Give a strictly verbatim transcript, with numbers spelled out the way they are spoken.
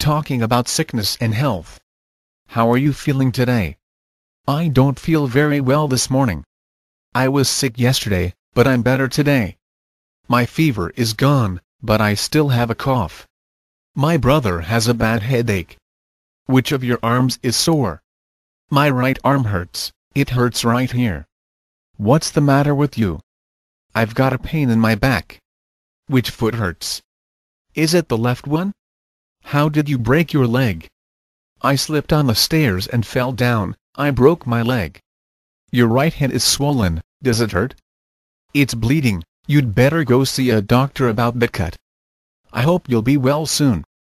talking about sickness and health. How are you feeling today? I don't feel very well this morning. I was sick yesterday, but I'm better today. My fever is gone, but I still have a cough. My brother has a bad headache. Which of your arms is sore? My right arm hurts, it hurts right here. What's the matter with you? I've got a pain in my back. Which foot hurts? Is it the left one? How did you break your leg? I slipped on the stairs and fell down, I broke my leg. Your right hand is swollen, does it hurt? It's bleeding, you'd better go see a doctor about that cut. I hope you'll be well soon.